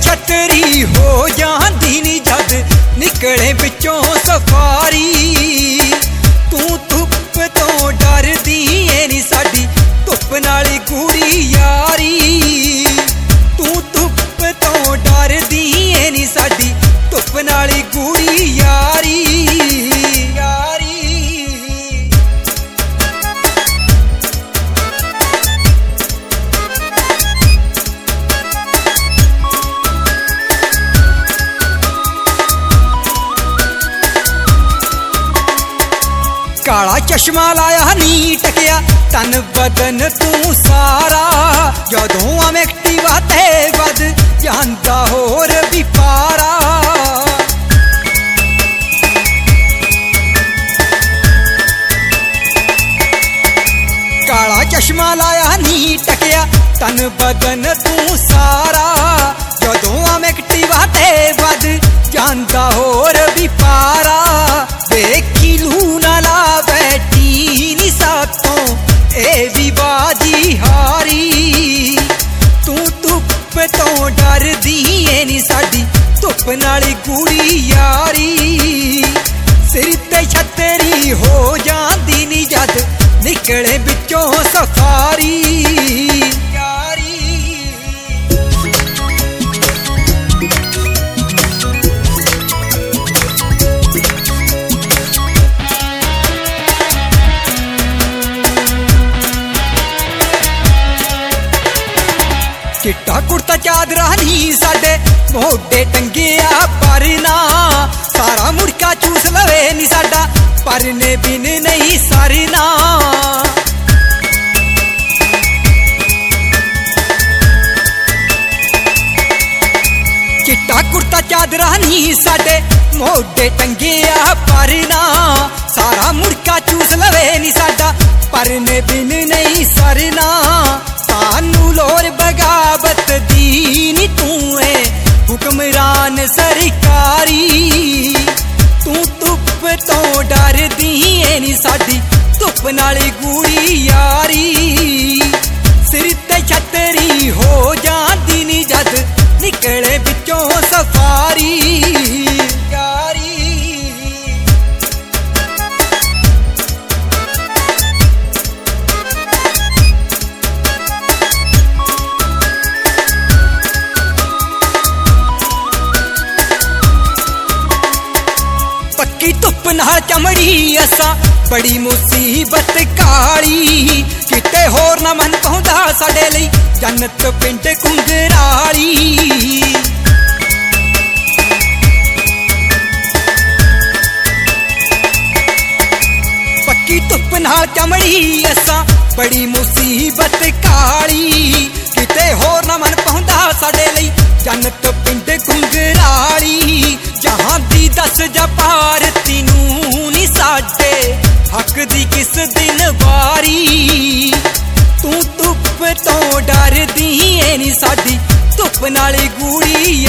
छतरी हो जांदी नी जद निकले विचों सफारी। तू धुप तो डरदी ऐ नी साडी धुप नाल गूड़ी यारी। तू धुप तो डरदी ऐ नी साडी धुप नाल गूड़ी यारी। काला चश्मा लाया नी टकिया तन बदन तू सारा। जदों आम एक्टिवा ते वध जांदा होर भी पारा। काला चश्मा लाया नी टकिया तन बदन तू सारा। जदों आम एक्टिवा ते वध जांदा होर भी पारा। देखी लू नाला बैठी नी सातों ए भी बाजी हारी। तू धुप तो डरदी ऐ नी साडी धुप नाल गूड़ी यारी। सिर ते छतरी हो जांदी नी जद निकले विचों सफारी। चिट्टा कुर्ता चादरा नी साडे मोढे टंगिया परना। सारा मुड़का चूस लवे नी साडा परने बिन नहीं सरना। चिट्टा कुर्ता चादरा नी साडे मोढे टंगिया परना। सारा मुड़का चूस लवे नी साडा परने बिन नहीं सरना। सानू लोर बगावत दी नी तू है हुक्मरान सरकारी। तू धुप तो डरदी ऐ नी साडी धुप नाल गूड़ी यारी। सिर ते छतरी हो जांदी नी जद निकले विचों सफारी। पक्की धुप नाल चमड़ी असा बड़ी मुसीबत काली। किते होर ना मन पहुंदा साडे लई जन्नत पिंड कुंगराली। पक्की धुप नाल चमड़ी असा बड़ी मुसीबत काली। किते होर ना मन पहुंदा साडे लई जन्नत पिंड कुंगराली। जहां दी दस जपार तीनू नी साडे हक दी किस दिन वारी। तू धुप तो डरदी ऐ नी साडी धुप नाल गूड़ी